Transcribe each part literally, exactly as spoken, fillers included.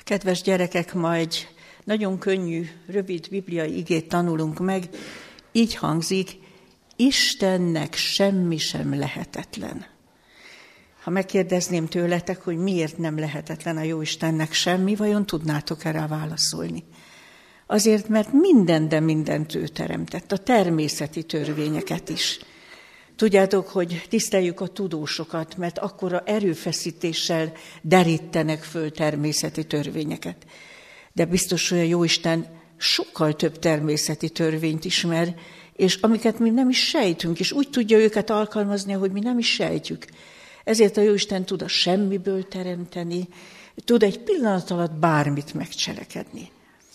Kedves gyerekek, ma egy nagyon könnyű, rövid bibliai igét tanulunk meg. Így hangzik, Istennek semmi sem lehetetlen. Ha megkérdezném tőletek, hogy miért nem lehetetlen a Jóistennek semmi, vajon tudnátok erre válaszolni? Azért, mert minden, de mindent ő teremtett, a természeti törvényeket is. Tudjátok, hogy tiszteljük a tudósokat, mert akkora erőfeszítéssel derítenek föl természeti törvényeket. De biztos, hogy a Jóisten sokkal több természeti törvényt ismer, és amiket mi nem is sejtünk, és úgy tudja őket alkalmazni, ahogy mi nem is sejtjük. Ezért a Jóisten tud a semmiből teremteni, tud egy pillanat alatt bármit megcselekedni.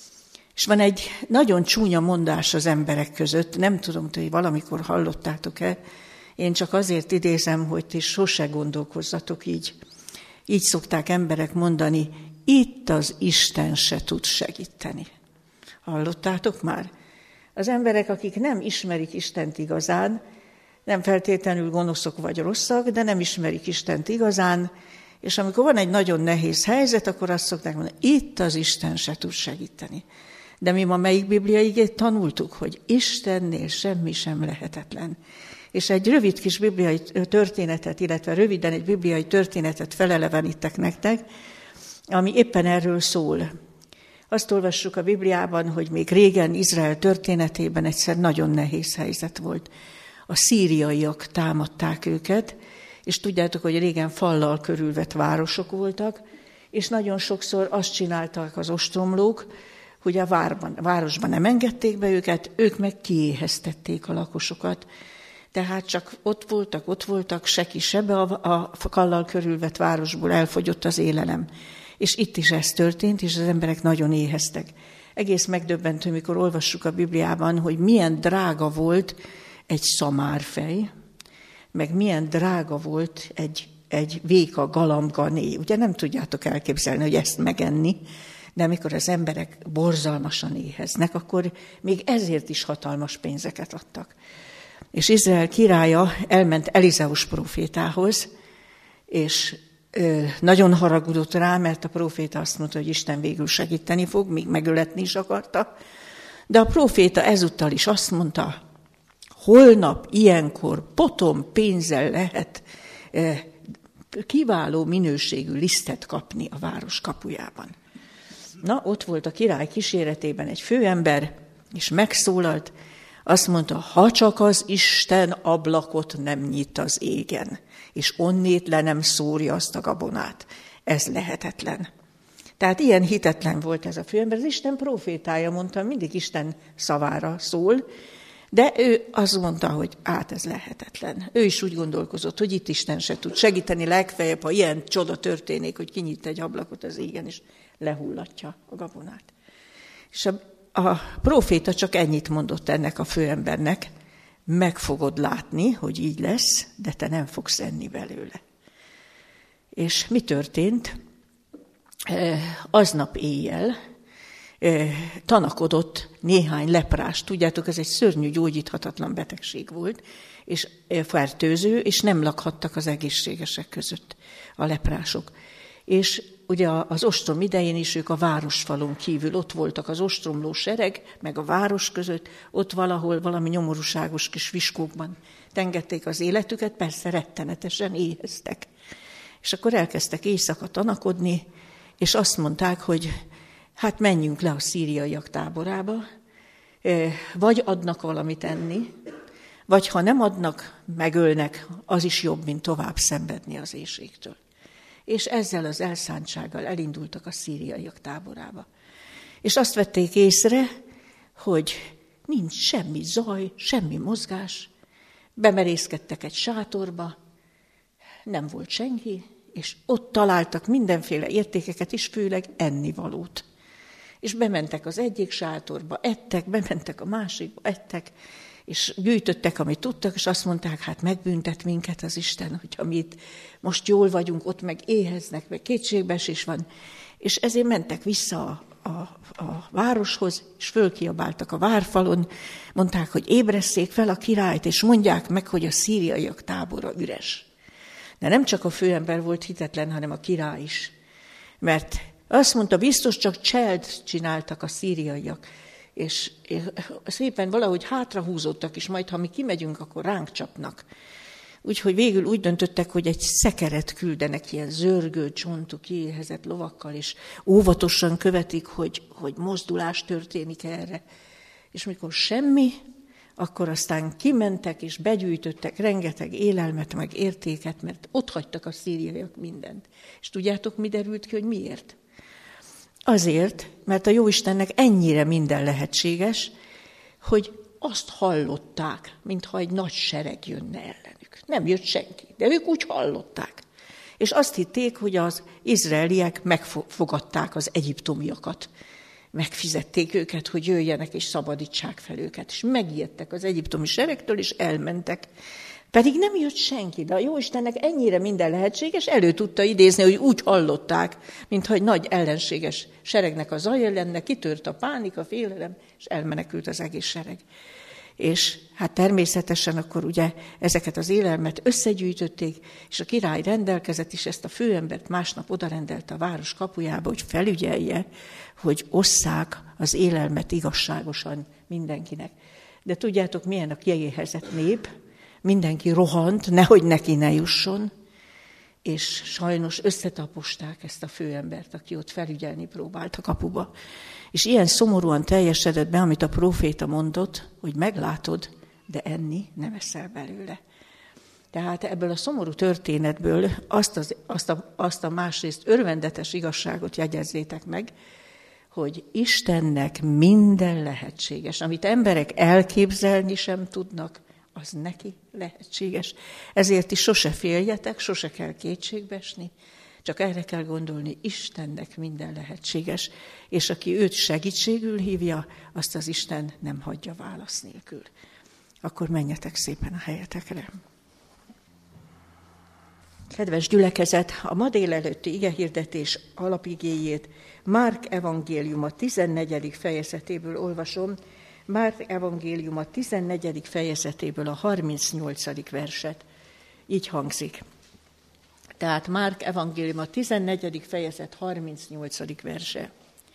És van egy nagyon csúnya mondás az emberek között, nem tudom, hogy valamikor hallottátok-e, én csak azért idézem, hogy ti sose gondolkozzatok így. Így szokták emberek mondani, itt az Isten se tud segíteni. Hallottátok már? Az emberek, akik nem ismerik Istent igazán, nem feltétlenül gonoszok vagy rosszak, de nem ismerik Istent igazán, és amikor van egy nagyon nehéz helyzet, akkor azt szokták mondani, itt az Isten se tud segíteni. De mi ma melyik bibliai igét tanultuk, hogy Istennél semmi sem lehetetlen. És egy rövid kis bibliai történetet, illetve röviden egy bibliai történetet felelevenítek nektek, ami éppen erről szól. Azt olvassuk a Bibliában, hogy még régen Izrael történetében egyszer nagyon nehéz helyzet volt. A szíriaiak támadták őket, és tudjátok, hogy régen fallal körülvett városok voltak, és nagyon sokszor azt csinálták az ostromlók, hogy a várban, városban nem engedték be őket, ők meg kiéheztették a lakosokat. Tehát csak ott voltak, ott voltak, se ki, se be a, a fallal körülvett városból elfogyott az élelem. És itt is ez történt, és az emberek nagyon éheztek. Egész megdöbbentő, mikor olvassuk a Bibliában, hogy milyen drága volt egy szamárfej, meg milyen drága volt egy, egy véka galambgané. Ugye nem tudjátok elképzelni, hogy ezt megenni, de amikor az emberek borzalmasan éheznek, akkor még ezért is hatalmas pénzeket adtak. És Izrael királya elment Elizeus prófétához, és ö, nagyon haragudott rá, mert a próféta azt mondta, hogy Isten végül segíteni fog, még megöletni is akarta. De a próféta ezúttal is azt mondta, holnap ilyenkor potom pénzzel lehet ö, kiváló minőségű lisztet kapni a város kapujában. Na, ott volt a király kíséretében egy főember, és megszólalt, azt mondta, ha csak az Isten ablakot nem nyit az égen, és onnét le nem szórja azt a gabonát. Ez lehetetlen. Tehát ilyen hitetlen volt ez a főember. Az Isten prófétája mondta, mindig Isten szavára szól, de ő azt mondta, hogy át ez lehetetlen. Ő is úgy gondolkozott, hogy itt Isten se tud segíteni, legfeljebb, ha ilyen csoda történik, hogy kinyit egy ablakot az égen, és lehullatja a gabonát. És a A próféta csak ennyit mondott ennek a főembernek, meg fogod látni, hogy így lesz, de te nem fogsz enni belőle. És mi történt? Aznap éjjel tanakodott néhány leprás. Tudjátok, ez egy szörnyű, gyógyíthatatlan betegség volt, és fertőző, és nem lakhattak az egészségesek között a leprások. És ugye az ostrom idején is ők a városfalon kívül, ott voltak az ostromló sereg, meg a város között, ott valahol valami nyomorúságos kis viskókban tengették az életüket, persze rettenetesen éheztek. És akkor elkezdtek éjszaka tanakodni, és azt mondták, hogy hát menjünk le a szíriaiak táborába, vagy adnak valamit enni, vagy ha nem adnak, megölnek, az is jobb, mint tovább szenvedni az éhségtől. És ezzel az elszántsággal elindultak a szíriaiak táborába. És azt vették észre, hogy nincs semmi zaj, semmi mozgás. Bemerészkedtek egy sátorba, nem volt senki, és ott találtak mindenféle értékeket is, főleg ennivalót. És bementek az egyik sátorba, ettek, bementek a másikba, ettek, és gyűjtöttek, amit tudtak, és azt mondták, hát megbüntet minket az Isten, hogyha mi itt most jól vagyunk, ott meg éheznek, meg kétségbeesés van. És ezért mentek vissza a, a, a városhoz, és fölkiabáltak a várfalon, mondták, hogy ébresszék fel a királyt, és mondják meg, hogy a szíriaiak tábora üres. De nem csak a főember volt hitetlen, hanem a király is. Mert Azt mondta, biztos csak cselt csináltak a szíriaiak, és szépen valahogy hátrahúzódtak, és majd, ha mi kimegyünk, akkor ránk csapnak. Úgyhogy végül úgy döntöttek, hogy egy szekeret küldenek ilyen zörgő, csontú, kiéhezett lovakkal, és óvatosan követik, hogy, hogy mozdulás történik erre. És mikor semmi, akkor aztán kimentek, és begyűjtöttek rengeteg élelmet, meg értéket, mert ott hagytak a szíriaiak mindent. És tudjátok, mi derült ki, hogy miért? Azért, mert a Jóistennek ennyire minden lehetséges, hogy azt hallották, mintha egy nagy sereg jönne ellenük. Nem jött senki, de ők úgy hallották. És azt hitték, hogy az izraeliek megfogadták az egyiptomiakat. Megfizették őket, hogy jöjjenek és szabadítsák fel őket. És megijedtek az egyiptomi seregtől, és elmentek. Pedig nem jött senki, de a Jóistennek ennyire minden lehetséges, elő tudta idézni, hogy úgy hallották, mintha egy nagy ellenséges seregnek a zaja lenne, kitört a pánik, a félelem, és elmenekült az egész sereg. És hát természetesen akkor ugye ezeket az élelmet összegyűjtötték, és a király rendelkezett, és ezt a főembert másnap odarendelte a város kapujába, hogy felügyelje, hogy osszák az élelmet igazságosan mindenkinek. De tudjátok, milyen a kiéhezett nép? Mindenki rohant, nehogy neki ne jusson, és sajnos összetaposták ezt a főembert, aki ott felügyelni próbált a kapuba. És ilyen szomorúan teljesedett be, amit a próféta mondott, hogy meglátod, de enni nem eszel belőle. Tehát ebből a szomorú történetből azt, az, azt, a, azt a másrészt örvendetes igazságot jegyezzétek meg, hogy Istennek minden lehetséges, amit emberek elképzelni sem tudnak, az neki lehetséges. Ezért is sose féljetek, sose kell kétségbe esni, csak erre kell gondolni, Istennek minden lehetséges, és aki őt segítségül hívja, azt az Isten nem hagyja válasz nélkül. Akkor menjetek szépen a helyetekre. Kedves gyülekezet, a ma délelőtti igehirdetés alapigéjét Márk evangéliuma tizennegyedik fejezetéből olvasom, Márk evangéliuma tizennegyedik fejezetéből a harmincnyolcadik verset. Így hangzik. Tehát Márk evangéliuma tizennegyedik fejezet harmincnyolcadik verse.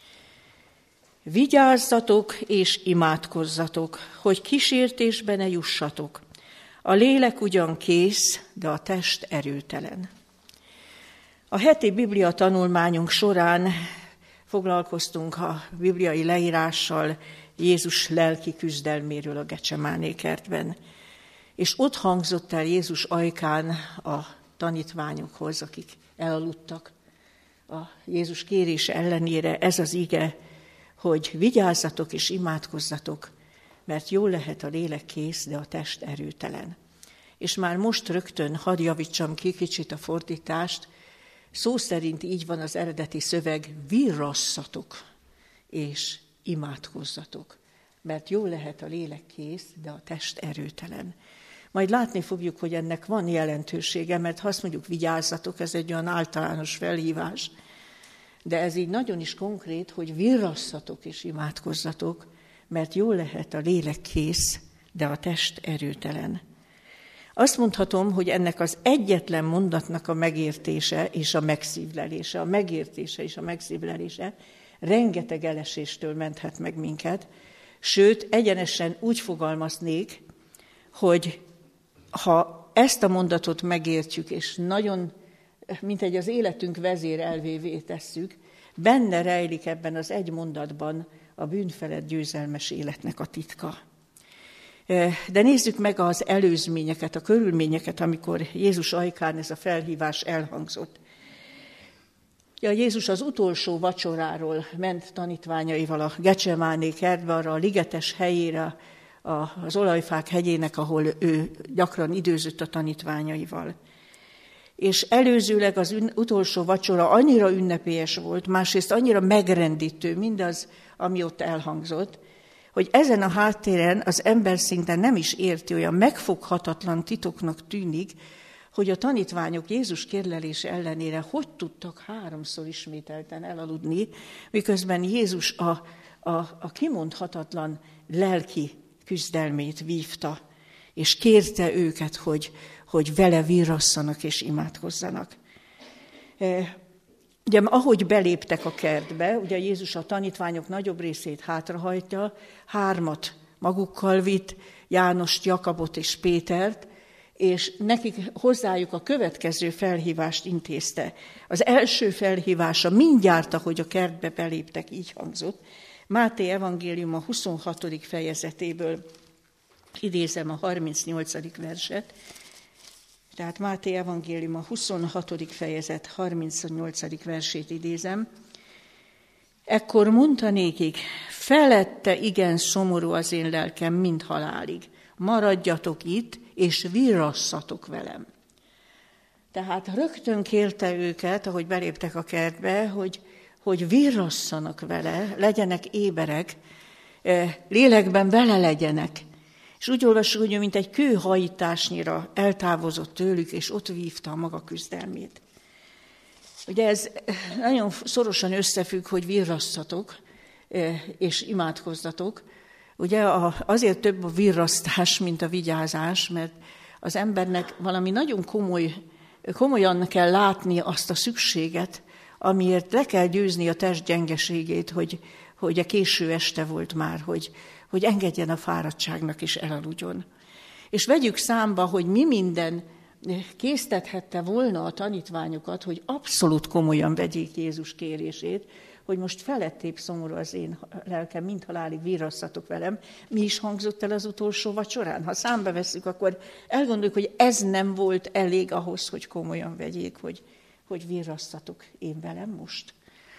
Vigyázzatok és imádkozzatok, hogy kísértésbe ne jussatok. A lélek ugyan kész, de a test erőtelen. A heti Biblia tanulmányunk során foglalkoztunk a bibliai leírással Jézus lelki küzdelméről a Gecsemáné kertben. És ott hangzott el Jézus ajkán a tanítványokhoz, akik elaludtak a Jézus kérése ellenére, ez az ige, hogy vigyázzatok és imádkozzatok, mert jól lehet a lélek kész, de a test erőtelen. És már most rögtön hadd javítsam ki kicsit a fordítást, szó szerint így van az eredeti szöveg, virrasszatok és imádkozzatok, mert jól lehet a lélek kész, de a test erőtelen. Majd látni fogjuk, hogy ennek van jelentősége, mert ha azt mondjuk vigyázzatok, ez egy olyan általános felhívás, de ez így nagyon is konkrét, hogy virrasszatok és imádkozzatok, mert jól lehet a lélek kész, de a test erőtelen. Azt mondhatom, hogy ennek az egyetlen mondatnak a megértése és a megszívlelése, a megértése és a megszívlelése rengeteg eleséstől menthet meg minket, sőt, egyenesen úgy fogalmaznék, hogy ha ezt a mondatot megértjük, és nagyon, mint egy az életünk vezérelvévé tesszük, benne rejlik ebben az egy mondatban a bűnfelett győzelmes életnek a titka. De nézzük meg az előzményeket, a körülményeket, amikor Jézus ajkán ez a felhívás elhangzott. Ja, Jézus az utolsó vacsoráról ment tanítványaival a Gecsemáné kertbe, arra a ligetes helyére, az olajfák hegyének, ahol ő gyakran időzött a tanítványaival. És előzőleg az utolsó vacsora annyira ünnepélyes volt, másrészt annyira megrendítő mindaz, ami ott elhangzott, hogy ezen a háttéren az ember szinte nem is érti, olyan megfoghatatlan titoknak tűnik, hogy a tanítványok Jézus kérlelése ellenére hogy tudtak háromszor ismételten elaludni, miközben Jézus a, a, a kimondhatatlan lelki küzdelmét vívta, és kérte őket, hogy, hogy vele virrasszanak és imádkozzanak. Ugye, ahogy beléptek a kertbe, ugye Jézus a tanítványok nagyobb részét hátrahajtja, hármat magukkal vitt, Jánost, Jakabot és Pétert, és nekik hozzájuk a következő felhívást intézte. Az első felhívása mindjárt, ahogy a kertbe beléptek, így hangzott. Máté evangélium a huszonhatodik fejezetéből idézem a harmincnyolcadik verset. Tehát Máté evangélium a huszonhatodik fejezet harmincnyolcadik versét idézem. Ekkor mondta nékik, felette igen szomorú az én lelkem, mint halálig. Maradjatok itt, és virrasszatok velem. Tehát rögtön kérte őket, ahogy beléptek a kertbe, hogy, hogy virrasszanak vele, legyenek éberek, lélekben vele legyenek. És úgy olvassuk, hogy mint egy kőhajításnyira eltávozott tőlük, és ott vívta a maga küzdelmét. Ugye ez nagyon szorosan összefügg, hogy virrasszatok, és imádkozzatok. Ugye azért több a virrasztás, mint a vigyázás, mert az embernek valami nagyon komoly, komolyan kell látni azt a szükséget, amiért le kell győzni a test gyengeségét, hogy, hogy a késő este volt már, hogy, hogy engedjen a fáradtságnak és elaludjon. És vegyük számba, hogy mi minden késztethette volna a tanítványokat, hogy abszolút komolyan vegyék Jézus kérését, hogy most felettébb szomorú az én lelkem, mint halálig virrasszatok velem. Mi is hangzott el az utolsó vacsorán? Ha számba vesszük, akkor elgondoljuk, hogy ez nem volt elég ahhoz, hogy komolyan vegyék, hogy, hogy virrasszatok én velem most.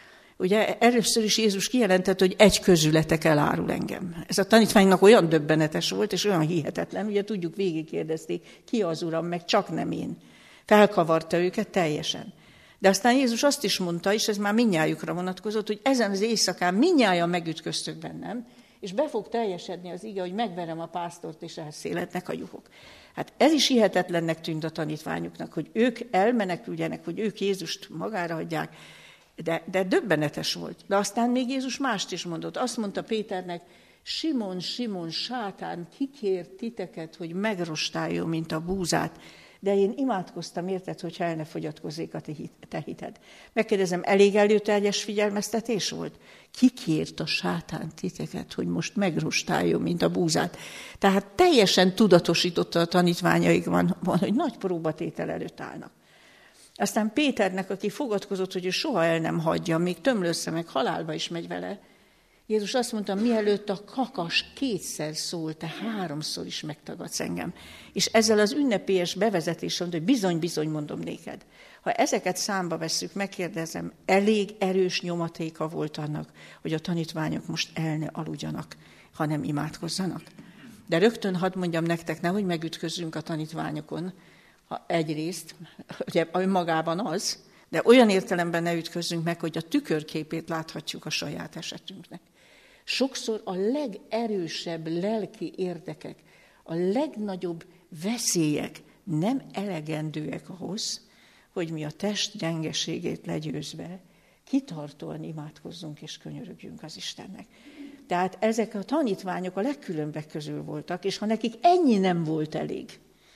Ugye először is Jézus kijelentett, hogy egy közületek elárul engem. Ez a tanítványnak olyan döbbenetes volt, és olyan hihetetlen, ugye tudjuk, végigkérdezték, ki az Uram, meg csak nem én. Felkavarta őket teljesen. De aztán Jézus azt is mondta, és ez már mindnyájukra vonatkozott, hogy ezen az éjszakán mindnyájan megütköztök bennem, és be fog teljesedni az ige, hogy megverem a pásztort, és elszélednek a juhok. Hát ez is hihetetlennek tűnt a tanítványoknak, hogy ők elmeneküljenek, hogy ők Jézust magára hagyják, de, de döbbenetes volt. De aztán még Jézus mást is mondott. Azt mondta Péternek, Simon, Simon, sátán, kikért titeket, hogy megrostáljon, mint a búzát, de én imádkoztam, érted, hogyha el ne fogyatkozzék a te hited. Megkérdezem, elég előteljes figyelmeztetés volt? Kikért a sátán titeket, hogy most megrostáljon, mint a búzát? Tehát teljesen tudatosította a tanítványaikban, hogy nagy próbatétel előtt állnak. Aztán Péternek, aki fogadkozott, hogy ő soha el nem hagyja, még tömlősze meg halálba is megy vele, Jézus azt mondta, mielőtt a kakas kétszer szól, te háromszor is megtagadsz engem. És ezzel az ünnepélyes bevezetéssel mondta, hogy bizony-bizony mondom néked. Ha ezeket számba vesszük, megkérdezem, elég erős nyomatéka volt annak, hogy a tanítványok most el ne aludjanak, hanem imádkozzanak. De rögtön hadd mondjam nektek, nehogy megütközzünk a tanítványokon, ha egyrészt, ugye önmagában az, de olyan értelemben ne ütközzünk meg, hogy a tükörképét láthatjuk a saját esetünknek. Sokszor a legerősebb lelki érdekek, a legnagyobb veszélyek nem elegendőek ahhoz, hogy mi a test gyengeségét legyőzve kitartóan imádkozzunk és könyörögjünk az Istennek. Tehát ezek a tanítványok a legkülönbek közül voltak, és ha nekik ennyi nem volt elég,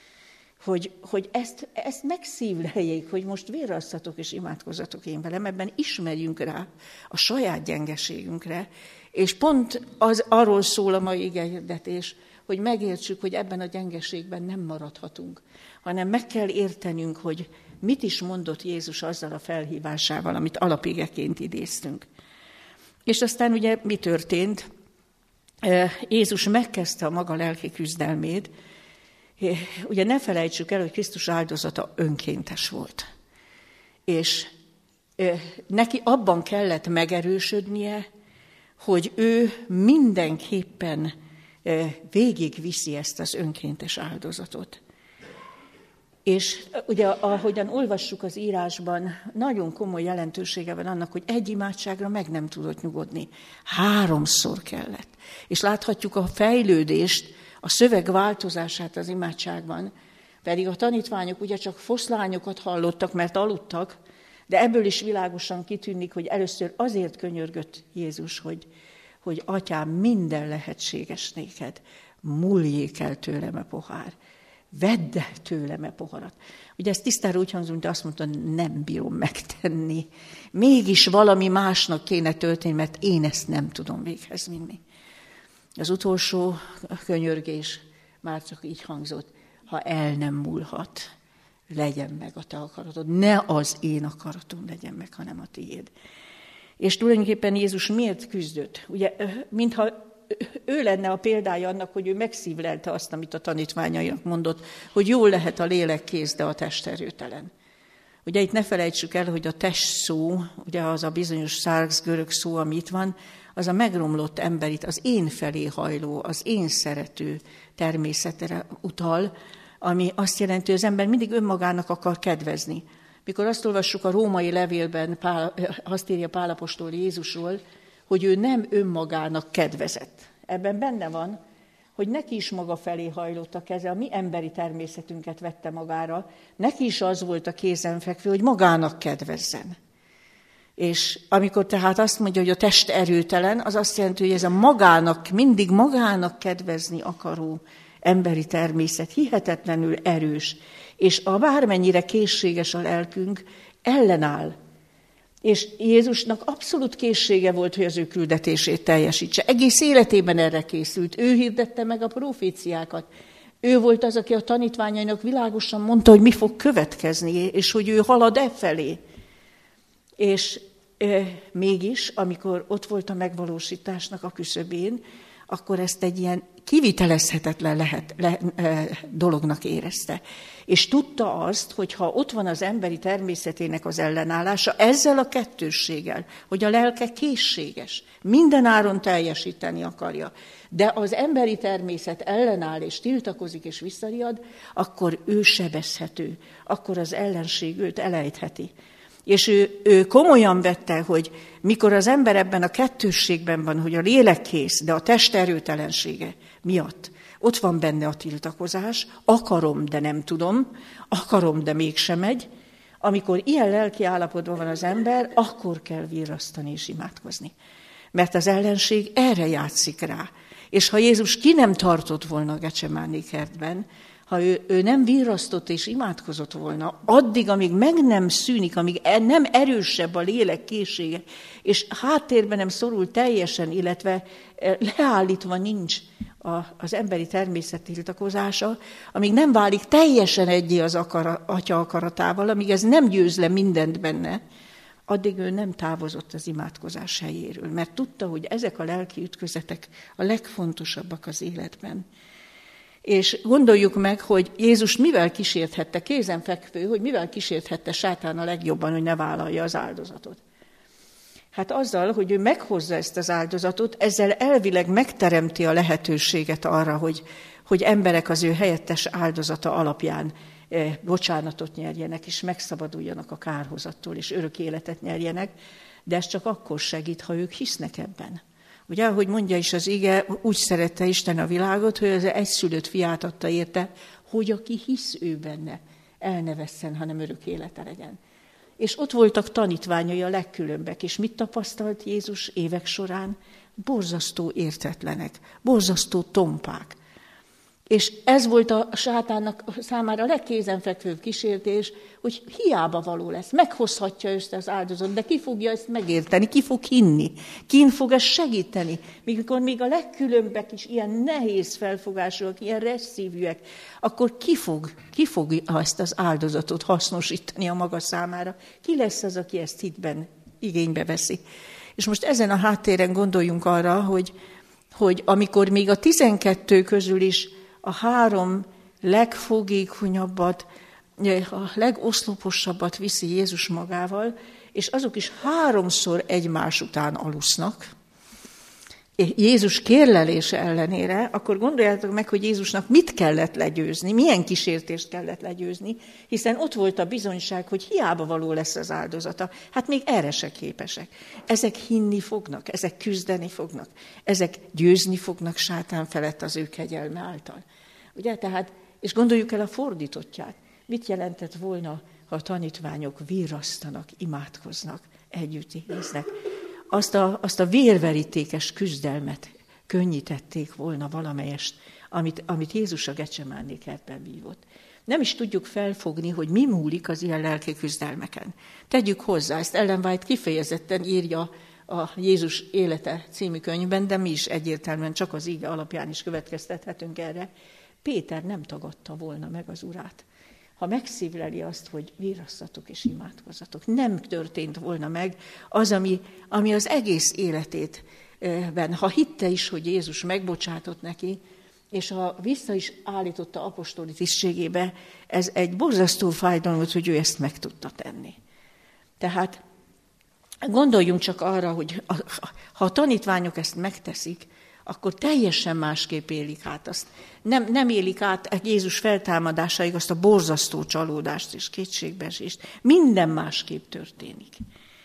hogy, hogy ezt, ezt megszívleljék, hogy most virrasszatok és imádkozzatok én velem, ebben ismerjünk rá a saját gyengeségünkre, és pont az arról szól a mai igehirdetés, hogy megértsük, hogy ebben a gyengeségben nem maradhatunk, hanem meg kell értenünk, hogy mit is mondott Jézus azzal a felhívásával, amit alapigeként idéztünk. És aztán ugye mi történt? Jézus megkezdte a maga lelki küzdelmét. Ugye ne felejtsük el, hogy Krisztus áldozata önkéntes volt. És neki abban kellett megerősödnie, hogy ő mindenképpen végigviszi ezt az önkéntes áldozatot. És ugye, ahogyan olvassuk az írásban, nagyon komoly jelentősége van annak, hogy egy imádságra meg nem tudott nyugodni. Háromszor kellett. És láthatjuk a fejlődést, a szöveg változását az imádságban, pedig a tanítványok ugye csak foszlányokat hallottak, mert aludtak, de ebből is világosan kitűnik, hogy először azért könyörgött Jézus, hogy, hogy Atyám, minden lehetséges néked, múljék el tőlem a pohár. vedd el tőlem a poharat. Ugye ez tisztára úgy hangzott, de azt mondta, nem bírom megtenni. Mégis valami másnak kéne történni, mert én ezt nem tudom véghez vinni. Az utolsó könyörgés már csak így hangzott, ha el nem múlhat, legyen meg a te akaratod. Ne az én akaratom legyen meg, hanem a tiéd. És tulajdonképpen Jézus miért küzdött? Ugye, mintha ő lenne a példája annak, hogy ő megszívlelte azt, amit a tanítványainak mondott, hogy jól lehet a lélek kész, de a test erőtelen. Ugye itt ne felejtsük el, hogy a test szó, ugye az a bizonyos szársz görög szó, ami itt van, az a megromlott emberit, az én felé hajló, az én szerető természetre utal, ami azt jelenti, hogy az ember mindig önmagának akar kedvezni. Mikor azt olvassuk a római levélben, Pál, azt írja Pál apostol Jézusról, hogy ő nem önmagának kedvezett. Ebben benne van, hogy neki is maga felé hajlott a keze, a mi emberi természetünket vette magára, neki is az volt a kézenfekvő, hogy magának kedvezzen. És amikor tehát azt mondja, hogy a test erőtelen, az azt jelenti, hogy ez a magának, mindig magának kedvezni akaró emberi természet hihetetlenül erős, és a bármennyire készséges a lelkünk, ellenáll. És Jézusnak abszolút készsége volt, hogy az ő küldetését teljesítse. Egész életében erre készült. Ő hirdette meg a proféciákat. Ő volt az, aki a tanítványainak világosan mondta, hogy mi fog következni, és hogy ő halad e felé. És e, mégis, amikor ott volt a megvalósításnak a küszöbén, akkor ezt egy ilyen kivitelezhetetlen lehet, le, e, dolognak érezte. És tudta azt, hogy ha ott van az emberi természetének az ellenállása, ezzel a kettősséggel, hogy a lelke készséges, minden áron teljesíteni akarja, de az emberi természet ellenáll és tiltakozik és visszariad, akkor ő sebezhető, akkor az ellenség őt elejtheti. És ő, ő komolyan vette, hogy mikor az ember ebben a kettősségben van, hogy a lélek kész, de a test erőtelensége miatt, ott van benne a tiltakozás, akarom, de nem tudom, akarom, de mégsem megy. Amikor ilyen lelki állapotban van az ember, akkor kell virrasztani és imádkozni. Mert az ellenség erre játszik rá. És ha Jézus ki nem tartott volna a Gecsemáné kertben, ha ő, ő nem virrasztott és imádkozott volna, addig, amíg meg nem szűnik, amíg nem erősebb a lélek készsége, és háttérben nem szorul teljesen, illetve leállítva nincs az emberi természet tiltakozása, amíg nem válik teljesen egyé az akara, atya akaratával, amíg ez nem győz le mindent benne, addig ő nem távozott az imádkozás helyéről, mert tudta, hogy ezek a lelki ütközetek a legfontosabbak az életben. És gondoljuk meg, hogy Jézus mivel kísérthette, kézenfekvő, hogy mivel kísérthette sátán a legjobban, hogy ne vállalja az áldozatot. Hát azzal, hogy ő meghozza ezt az áldozatot, ezzel elvileg megteremti a lehetőséget arra, hogy, hogy emberek az ő helyettes áldozata alapján eh, bocsánatot nyerjenek, és megszabaduljanak a kárhozattól, és örök életet nyerjenek, de ez csak akkor segít, ha ők hisznek ebben. Ugye, ahogy mondja is az ige, úgy szerette Isten a világot, hogy az egyszülött fiát adta érte, hogy aki hisz ő benne, el ne vesszen, hanem örök élete legyen. És ott voltak tanítványai a legkülönbek, és mit tapasztalt Jézus évek során? Borzasztó értetlenek, borzasztó tompák. És ez volt a sátánnak számára a legkézenfekvőbb kísértés, hogy hiába való lesz, meghozhatja össze az áldozat, de ki fogja ezt megérteni, ki fog hinni, kin fog ezt segíteni, mikor még a legkülönbek is ilyen nehéz felfogásúak, ilyen resszívűek, akkor ki fog, ki fog ezt az áldozatot hasznosítani a maga számára? Ki lesz az, aki ezt hitben igénybe veszi? És most ezen a háttéren gondoljunk arra, hogy, hogy amikor még a tizenkettő közül is a három legfogékonyabbat, a legoszloposabbat viszi Jézus magával, és azok is háromszor egymás után alusznak, Jézus kérlelése ellenére, akkor gondoljátok meg, hogy Jézusnak mit kellett legyőzni, milyen kísértést kellett legyőzni, hiszen ott volt a bizonyság, hogy hiába való lesz az áldozata. Hát még erre se képesek. Ezek hinni fognak, ezek küzdeni fognak, ezek győzni fognak sátán felett az ő kegyelme által. Ugye, tehát, és gondoljuk el a fordítottját. Mit jelentett volna, ha a tanítványok virrasztanak, imádkoznak, együtt érznek? Azt a, azt a vérverítékes küzdelmet könnyítették volna valamelyest amit, amit Jézus a Getsemáné kertben vívott. Nem is tudjuk felfogni, hogy mi múlik az ilyen lelki küzdelmeken. Tegyük hozzá, ezt Ellen White kifejezetten írja a Jézus élete című könyvben, de mi is egyértelműen csak az ige alapján is következtethetünk erre. Péter nem tagadta volna meg az Urát. Ha megszívleli azt, hogy virrasszatok és imádkozzatok, nem történt volna meg az, ami, ami az egész életében, ha hitte is, hogy Jézus megbocsátott neki, és ha vissza is állította apostoli tisztségébe, ez egy borzasztó fájdalmat, hogy ő ezt meg tudta tenni. Tehát gondoljunk csak arra, hogy ha a tanítványok ezt megteszik, akkor teljesen másképp élik át azt. Nem, nem élik át Jézus feltámadásáig azt a borzasztó csalódást és kétségbeesést. Minden másképp történik.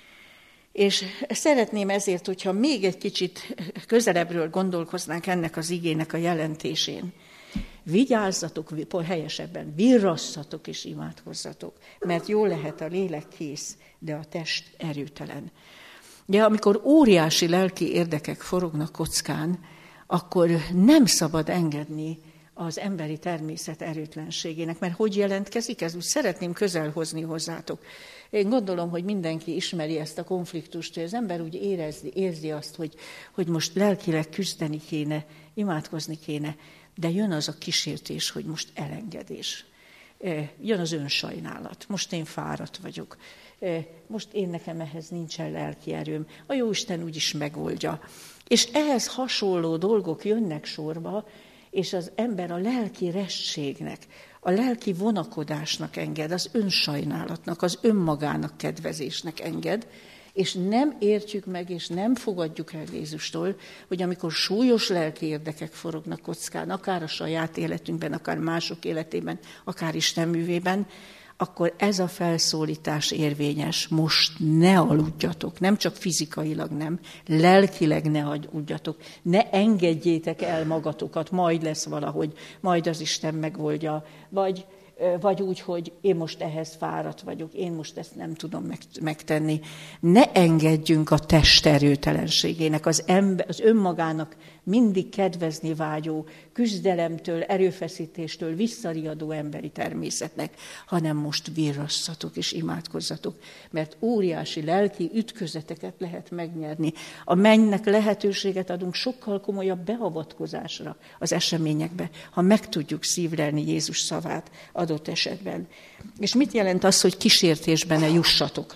És szeretném ezért, hogyha még egy kicsit közelebbről gondolkoznánk ennek az igének a jelentésén. Vigyázzatok, helyesebben, virrasszatok és imádkozzatok, mert jól lehet a lélek kész, de a test erőtelen. De amikor óriási lelki érdekek forognak kockán, akkor nem szabad engedni az emberi természet erőtlenségének, mert hogy jelentkezik ez? Úgy szeretném közelhozni hozzátok. Én gondolom, hogy mindenki ismeri ezt a konfliktust, hogy az ember úgy érezi, érzi azt, hogy, hogy most lelkileg küzdeni kéne, imádkozni kéne, de jön az a kísértés, hogy most elengedés. Jön az önsajnálat. Most én fáradt vagyok. Most én nekem ehhez nincsen lelki erőm. A Jóisten úgyis megoldja. És ehhez hasonló dolgok jönnek sorba, és az ember a lelki restségnek, a lelki vonakodásnak enged, az önsajnálatnak, az önmagának kedvezésnek enged, és nem értjük meg, és nem fogadjuk el Jézustól, hogy amikor súlyos lelki érdekek forognak kockán, akár a saját életünkben, akár mások életében, akár Isten művében, akkor ez a felszólítás érvényes. Most ne aludjatok, nem csak fizikailag nem, lelkileg ne aludjatok, ne engedjétek el magatokat, majd lesz valahogy, majd az Isten megoldja, vagy, vagy úgy, hogy én most ehhez fáradt vagyok, én most ezt nem tudom megtenni. Ne engedjünk a test erőtelenségének, az, ember, az önmagának mindig kedvezni vágyó, küzdelemtől, erőfeszítéstől visszariadó emberi természetnek, hanem most virrasszatok és imádkozzatok, mert óriási lelki ütközeteket lehet megnyerni. A mennynek lehetőséget adunk sokkal komolyabb beavatkozásra az eseményekbe, ha meg tudjuk szívlelni Jézus szavát adott esetben. És mit jelent az, hogy kísértésben ne jussatok?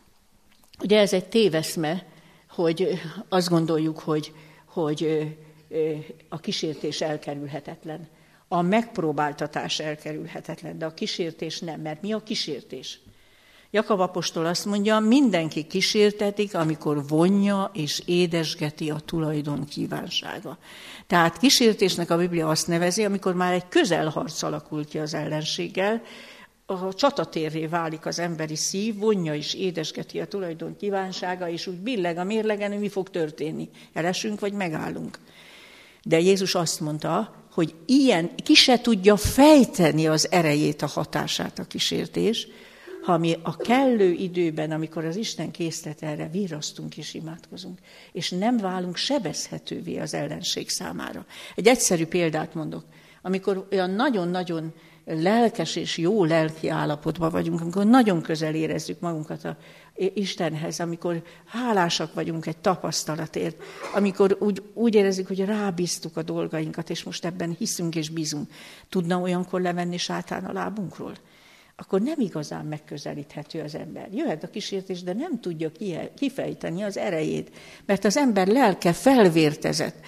Ugye ez egy téveszme, hogy azt gondoljuk, hogy hogy a kísértés elkerülhetetlen. A megpróbáltatás elkerülhetetlen, de a kísértés nem. Mert mi a kísértés? Jakab apostol azt mondja, mindenki kísértetik, amikor vonja és édesgeti a tulajdon kívánsága. Tehát kísértésnek a Biblia azt nevezi, amikor már egy közelharc alakul ki az ellenséggel, a csatatérré válik az emberi szív, vonja és édesgeti a tulajdon kívánsága, és úgy billeg a mérlegen, hogy mi fog történni. Elesünk, vagy megállunk. De Jézus azt mondta, hogy ilyen, ki se tudja fejteni az erejét, a hatását a kísértés, ha mi a kellő időben, amikor az Isten késztet erre, virrasztunk és imádkozunk, és nem válunk sebezhetővé az ellenség számára. Egy egyszerű példát mondok. Amikor olyan nagyon-nagyon lelkes és jó lelki állapotban vagyunk, amikor nagyon közel érezzük magunkat a Istenhez, amikor hálásak vagyunk egy tapasztalatért, amikor úgy, úgy érezzük, hogy rábíztuk a dolgainkat, és most ebben hiszünk és bízunk. Tudna olyankor levenni sátán a lábunkról? Akkor nem igazán megközelíthető az ember. Jöhet a kísértés, de nem tudja kifejteni az erejét, mert az ember lelke felvértezett.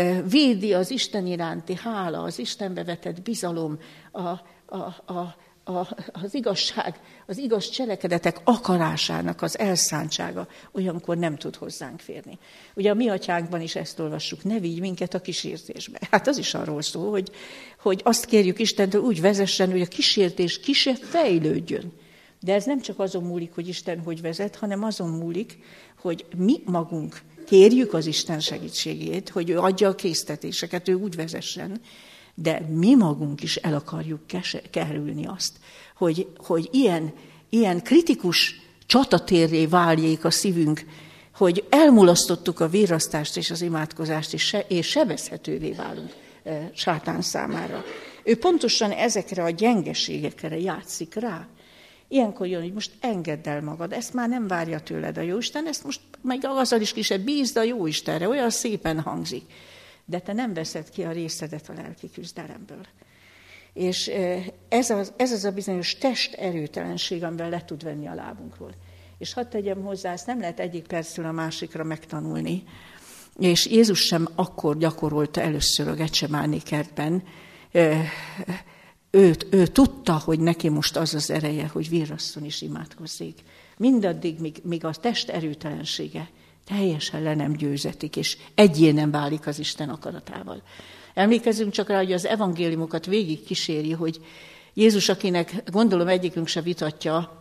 Védi az Isten iránti hála, az Istenbe vetett bizalom, a, a, a, a, az igazság, az igaz cselekedetek akarásának az elszántsága olyankor nem tud hozzánk férni. Ugye a mi atyánkban is ezt olvassuk, ne vigy minket a kísértésbe. Hát az is arról szól, hogy, hogy azt kérjük Istentől, úgy vezessen, hogy a kísértés ki se fejlődjön. De ez nem csak azon múlik, hogy Isten hogy vezet, hanem azon múlik, hogy mi magunk kérjük az Isten segítségét, hogy ő adja a késztetéseket, ő úgy vezessen, de mi magunk is el akarjuk kerülni azt, hogy, hogy ilyen, ilyen kritikus csatatérré váljék a szívünk, hogy elmulasztottuk a virrasztást és az imádkozást, és, se, és sebezhetővé válunk sátán számára. Ő pontosan ezekre a gyengeségekre játszik rá. Ilyenkor jön, hogy most engedd el magad, ezt már nem várja tőled a Jóisten, ezt most meg azzal is kisebb bízd a Jóistenre, olyan szépen hangzik. De te nem veszed ki a részedet a lelki küzdelemből. És ez az, ez az a bizonyos test erőtelenség, amivel le tud venni a lábunkról. És hadd tegyem hozzá, ezt nem lehet egyik percről a másikra megtanulni. És Jézus sem akkor gyakorolta először a Getsemáné kertben. Ő, ő tudta, hogy neki most az az ereje, hogy virrasszon és imádkozzék. Mindaddig, míg, míg a test erőtelensége teljesen le nem győzetik, és egyé nem válik az Isten akaratával. Emlékezzünk csak rá, hogy az evangéliumokat végig kíséri, hogy Jézus, akinek gondolom egyikünk se vitatja,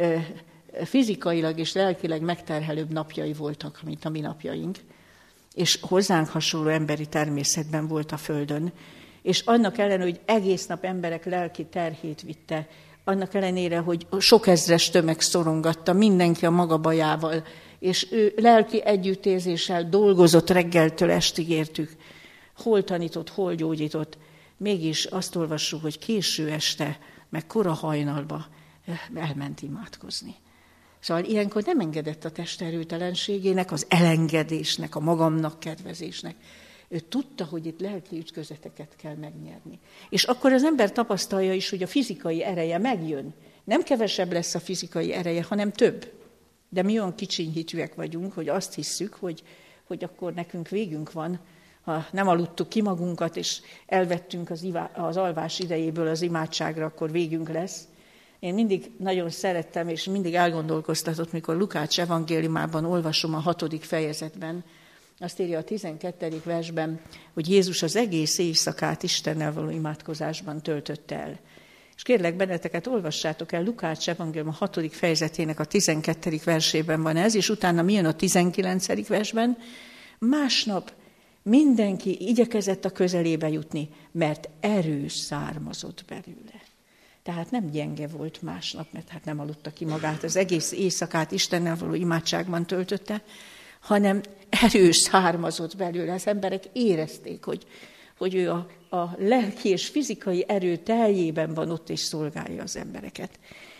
fizikailag és lelkileg megterhelőbb napjai voltak, mint a mi napjaink, és hozzánk hasonló emberi természetben volt a földön, és annak ellenére, hogy egész nap emberek lelki terhét vitte, annak ellenére, hogy sok ezres tömeg szorongatta, mindenki a maga bajával, és ő lelki együttérzéssel dolgozott reggeltől estig értük, hol tanított, hol gyógyított, mégis azt olvassuk, hogy késő este, meg kora hajnalba elment imádkozni. Szóval ilyenkor nem engedett a test erőtelenségének, az elengedésnek, a magamnak kedvezésnek. Ő tudta, hogy itt lelki ütközeteket kell megnyerni. És akkor az ember tapasztalja is, hogy a fizikai ereje megjön. Nem kevesebb lesz a fizikai ereje, hanem több. De mi olyan kicsiny hitűek vagyunk, hogy azt hisszük, hogy, hogy akkor nekünk végünk van, ha nem aludtuk ki magunkat, és elvettünk az, ivá, az alvás idejéből az imádságra, akkor végünk lesz. Én mindig nagyon szerettem, és mindig elgondolkoztatott, mikor Lukács evangéliumában olvasom a hatodik fejezetben, azt írja a tizenkettedik versben, hogy Jézus az egész éjszakát Istennel való imádkozásban töltötte el. És kérlek benneteket, olvassátok el Lukács evangélium a hatodik fejezetének a tizenkettedik versében van ez, és utána mi jön a tizenkilencedik versben? Másnap mindenki igyekezett a közelébe jutni, mert erő származott belőle. Tehát nem gyenge volt másnap, mert hát nem aludta ki magát, az egész éjszakát Istennel való imádságban töltötte, hanem erő származott belőle. Az emberek érezték, hogy, hogy ő a, a lelki és fizikai erő teljében van ott, és szolgálja az embereket.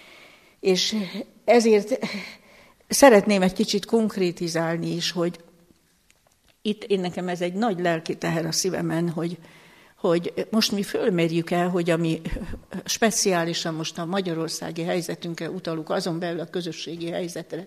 És ezért szeretném egy kicsit konkrétizálni is, hogy itt én nekem ez egy nagy lelki teher a szívemen, hogy, hogy most mi fölmérjük el, hogy ami speciálisan most a magyarországi helyzetünkre utalunk, azon belül a közösségi helyzetre,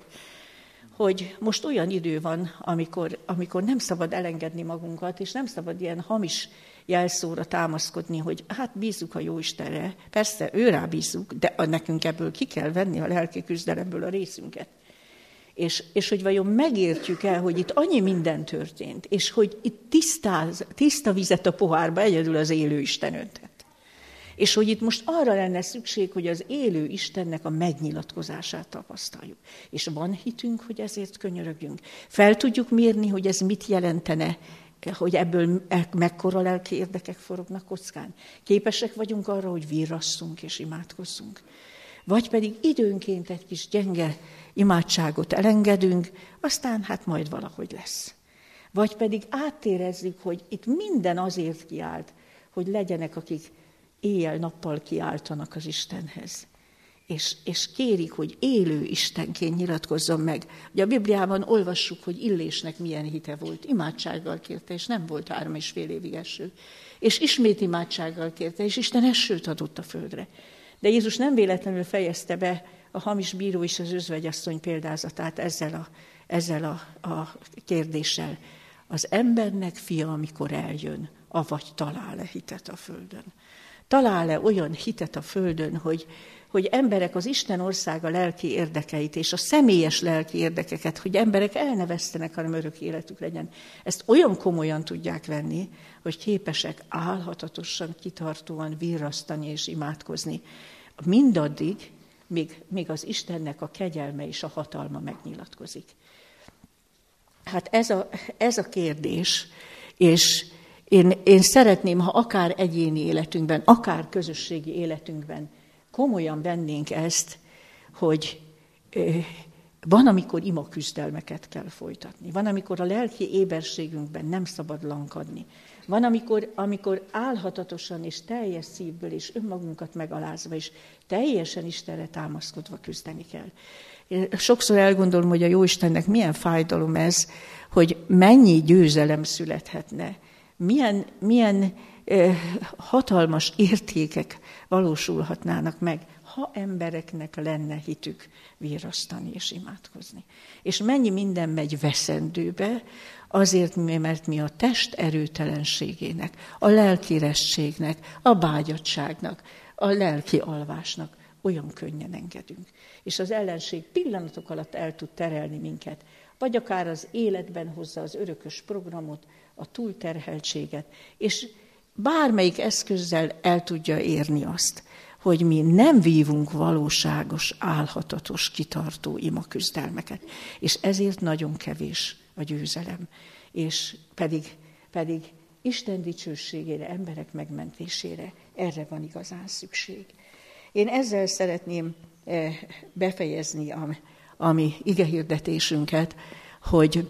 hogy most olyan idő van, amikor, amikor nem szabad elengedni magunkat, és nem szabad ilyen hamis jelszóra támaszkodni, hogy hát bízzuk a Jóistenre. Persze, ő rá bízzuk, de nekünk ebből ki kell venni a lelki küzdelemből a részünket. És, és hogy vajon megértjük el, hogy itt annyi minden történt, és hogy itt tisztáz, tiszta vizet a pohárba egyedül az élő Isten öntett. És hogy itt most arra lenne szükség, hogy az élő Istennek a megnyilatkozását tapasztaljuk. És van hitünk, hogy ezért könyörögjünk. Fel tudjuk mérni, hogy ez mit jelentene, hogy ebből mekkora lelki érdekek forognak kockán. Képesek vagyunk arra, hogy virrasszunk és imádkozzunk. Vagy pedig időnként egy kis gyenge imádságot elengedünk, aztán hát majd valahogy lesz. Vagy pedig áttérezzük, hogy itt minden azért kiált, hogy legyenek, akik éjjel-nappal kiáltanak az Istenhez. És, és kérik, hogy élő Istenként nyilatkozzon meg. Ugye a Bibliában olvassuk, hogy Illésnek milyen hite volt. Imádsággal kérte, és nem volt három és fél évig eső. És ismét imádsággal kérte, és Isten esőt adott a földre. De Jézus nem véletlenül fejezte be a hamis bíró és az özvegyasszony példázatát ezzel a, ezzel a, a kérdéssel. Az embernek fia, amikor eljön, avagy talál-e hitet a földön? Talál-e olyan hitet a földön, hogy, hogy emberek az Isten országa lelki érdekeit és a személyes lelki érdekeket, hogy emberek el ne vesztenek, hanem örök életük legyen. Ezt olyan komolyan tudják venni, hogy képesek álhatatosan, kitartóan virrasztani és imádkozni. Mindaddig, míg, míg az Istennek a kegyelme és a hatalma megnyilatkozik. Hát ez a, ez a kérdés, és Én, én szeretném, ha akár egyéni életünkben, akár közösségi életünkben komolyan vennénk ezt, hogy van, amikor imaküzdelmeket kell folytatni. Van, amikor a lelki éberségünkben nem szabad lankadni. Van, amikor, amikor álhatatosan és teljes szívből és önmagunkat megalázva és teljesen Istenre támaszkodva küzdeni kell. Én sokszor elgondolom, hogy a Jóistennek milyen fájdalom ez, hogy mennyi győzelem születhetne, milyen, milyen eh, hatalmas értékek valósulhatnának meg, ha embereknek lenne hitük virrasztani és imádkozni. És mennyi minden megy veszendőbe, azért, mert mi a test erőtelenségének, a lelkirességnek, a bágyadságnak, a lelki alvásnak olyan könnyen engedünk. És az ellenség pillanatok alatt el tud terelni minket, vagy akár az életben hozza az örökös programot, a túlterheltséget, és bármelyik eszközzel el tudja érni azt, hogy mi nem vívunk valóságos, álhatatos, kitartó imaküzdelmeket. És ezért nagyon kevés a győzelem. És pedig, pedig Isten dicsőségére, emberek megmentésére, erre van igazán szükség. Én ezzel szeretném befejezni a, a mi igehirdetésünket, hogy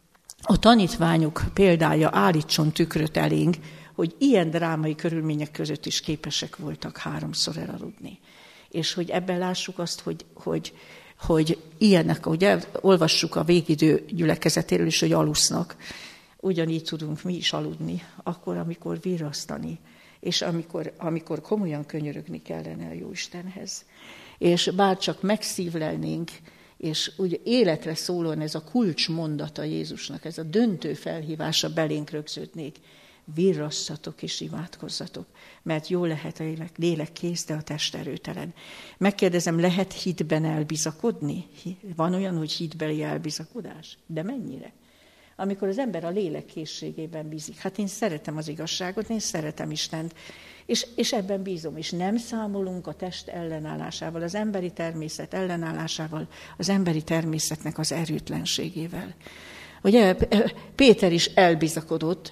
a tanítványok példája állítson tükröt elénk, hogy ilyen drámai körülmények között is képesek voltak háromszor elaludni. És hogy ebben lássuk azt, hogy, hogy, hogy ilyenek, ugye olvassuk a végidő gyülekezetéről is, hogy alusznak. Ugyanígy tudunk mi is aludni, akkor, amikor virrasztani, és amikor, amikor komolyan könyörögni kellene a Jóistenhez. És bárcsak megszívlelnénk, és úgy életre szólóan ez a kulcsmondata Jézusnak, ez a döntő felhívása belénk rögződnék, virrasszatok és imádkozzatok, mert jó lehet a lélek, lélek kész, de a test erőtelen. Megkérdezem, lehet hitben elbizakodni? Van olyan, hogy hitbeli elbizakodás? De mennyire? Amikor az ember a lélek készségében bízik. Hát én szeretem az igazságot, én szeretem Istent, és, és ebben bízom, és nem számolunk a test ellenállásával, az emberi természet ellenállásával, az emberi természetnek az erőtlenségével. Ugye Péter is elbizakodott,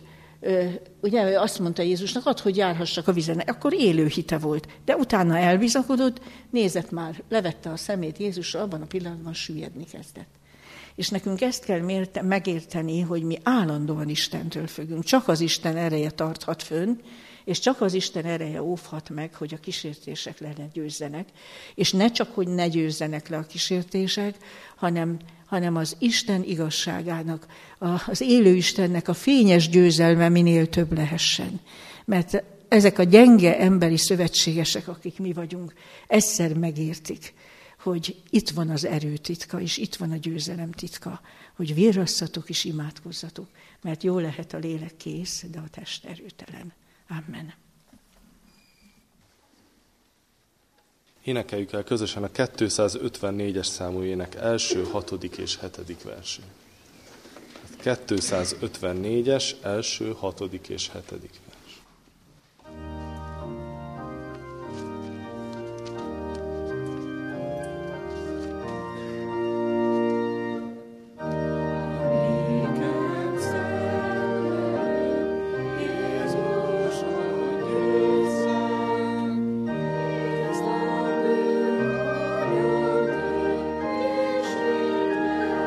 ugye azt mondta Jézusnak, add, hogy járhassak a vizen, akkor élő hite volt. De utána elbizakodott, nézett már, levette a szemét Jézusra, abban a pillanatban süllyedni kezdett. És nekünk ezt kell megérteni, hogy mi állandóan Istentől függünk. Csak az Isten ereje tarthat fönn, és csak az Isten ereje óvhat meg, hogy a kísértések le ne győzzenek. És ne csak, hogy ne győzzenek le a kísértések, hanem, hanem az Isten igazságának, az élő Istennek a fényes győzelme minél több lehessen. Mert ezek a gyenge emberi szövetségesek, akik mi vagyunk, egyszer megértik, hogy itt van az erő titka, és itt van a győzelem titka, hogy virrasszatok és imádkozzatok, mert jó lehet a lélek kész, de a test erőtelen. Amen. Énekeljük el közösen a kétszázötvennégyes számú ének első, hatodik és hetedik versét. kétszázötvennégyes első, hatodik és hetedik vers.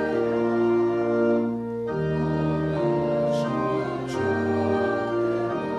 Oh,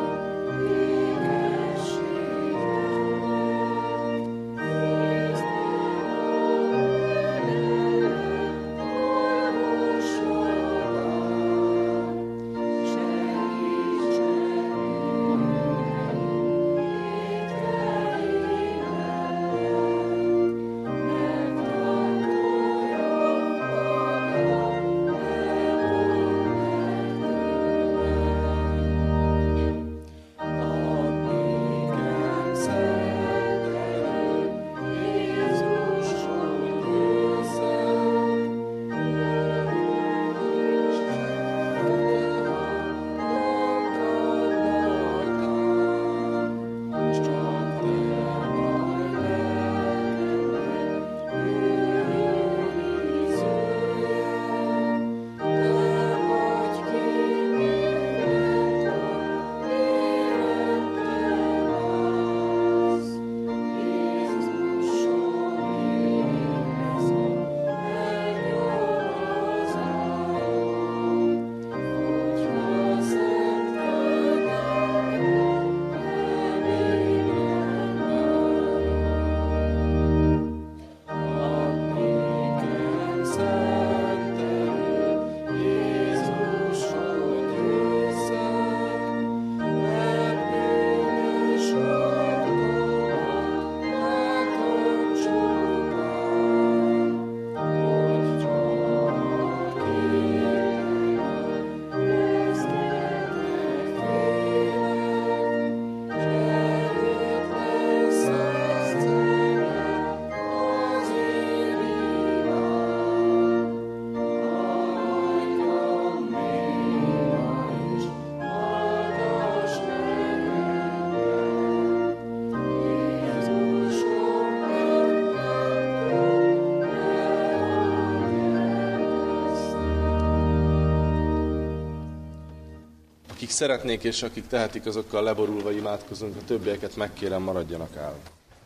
Akik szeretnék és akik tehetik, azokkal leborulva imádkozunk, a többieket megkérem, maradjanak áll.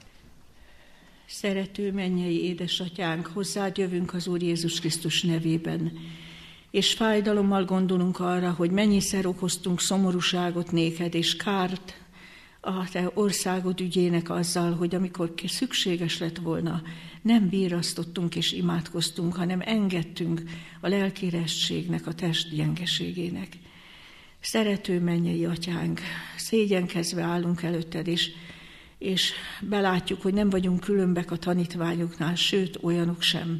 Szerető mennyei édesatyánk, hozzád jövünk az Úr Jézus Krisztus nevében, és fájdalommal gondolunk arra, hogy mennyiszer okoztunk szomorúságot néked és kárt a te országod ügyének azzal, hogy amikor szükséges lett volna, nem bírasztottunk és imádkoztunk, hanem engedtünk a lelkirességnek, a test gyengeségének. Szerető mennyei atyánk, szégyenkezve állunk előtted, és, és belátjuk, hogy nem vagyunk különbek a tanítványoknál, sőt, olyanok sem.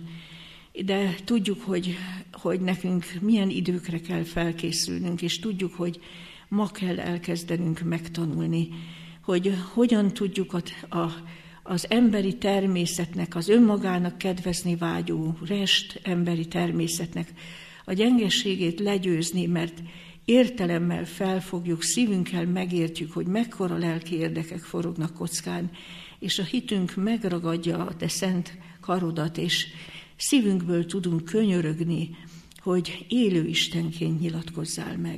De tudjuk, hogy, hogy nekünk milyen időkre kell felkészülnünk, és tudjuk, hogy ma kell elkezdenünk megtanulni, hogy hogyan tudjuk a, a, az emberi természetnek, az önmagának kedvezni vágyó rest emberi természetnek a gyengeségét legyőzni, mert értelemmel felfogjuk, szívünkkel megértjük, hogy mekkora lelki érdekek forognak kockán, és a hitünk megragadja a te szent karodat, és szívünkből tudunk könyörögni, hogy élő Istenként nyilatkozzál meg.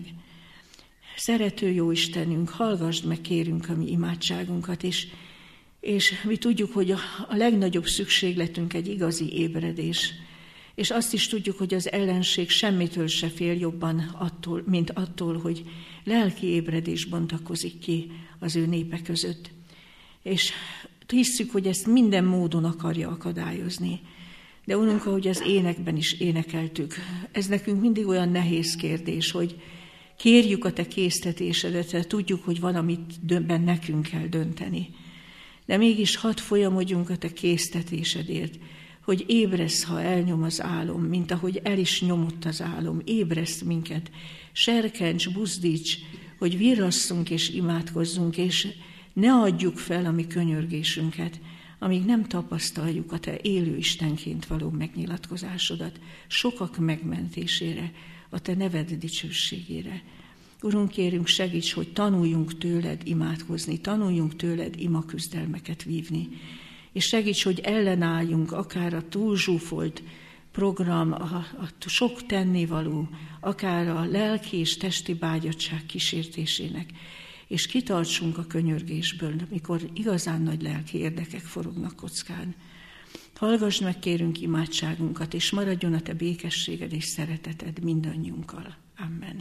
Szerető jó Istenünk, hallgasd meg, kérünk, a mi imádságunkat, és, és mi tudjuk, hogy a, a legnagyobb szükségletünk egy igazi ébredés, és azt is tudjuk, hogy az ellenség semmitől se fél jobban, attól, mint attól, hogy lelki ébredés bontakozik ki az ő népe között. És hisszük, hogy ezt minden módon akarja akadályozni. De Urunk, ahogy az énekben is énekeltük, ez nekünk mindig olyan nehéz kérdés, hogy kérjük a te késztetésedet, tudjuk, hogy van, amit döbben nekünk kell dönteni. De mégis hadd folyamodjunk a te késztetésedért, hogy ébresz, ha elnyom az álom, mint ahogy el is nyomott az álom, ébresz minket, serkencs, buzdíts, hogy virrasszunk és imádkozzunk, és ne adjuk fel a mi könyörgésünket, amíg nem tapasztaljuk a te élő Istenként való megnyilatkozásodat, sokak megmentésére, a te neved dicsőségére. Urunk, kérünk, segíts, hogy tanuljunk tőled imádkozni, tanuljunk tőled imaküzdelmeket vívni, és segíts, hogy ellenálljunk akár a túlzsúfolt program, a, a sok tennivaló, akár a lelki és testi bágyadtság kísértésének, és kitartsunk a könyörgésből, amikor igazán nagy lelki érdekek forognak kockán. Hallgass meg, kérünk, imádságunkat, és maradjon a te békességed és szereteted mindannyiunkkal. Amen.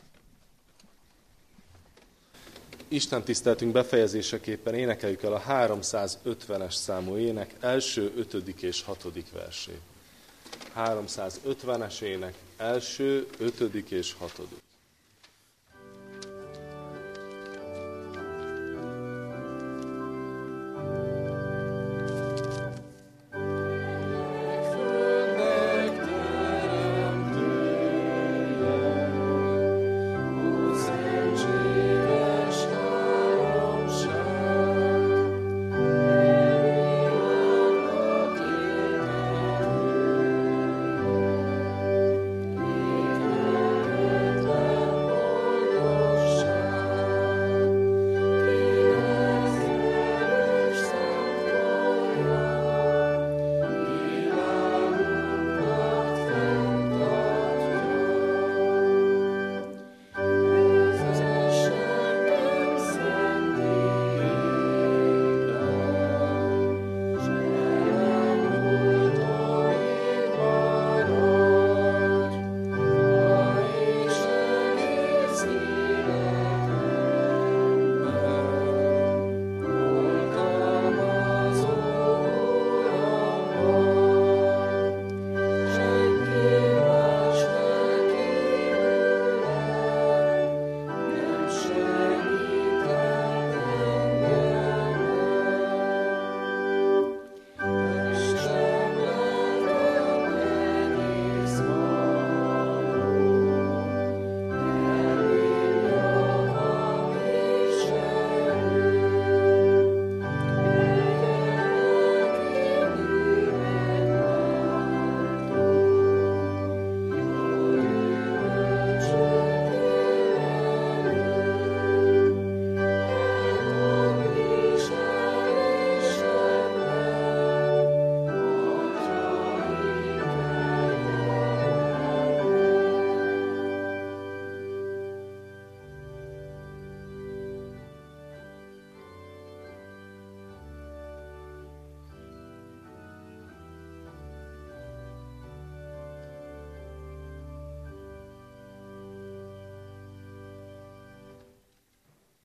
Isten tiszteltünk befejezéseképpen énekeljük el a háromszázötvenes számú ének első, ötödik és hatodik versét. háromszázötvenes ének első, ötödik és hatodik.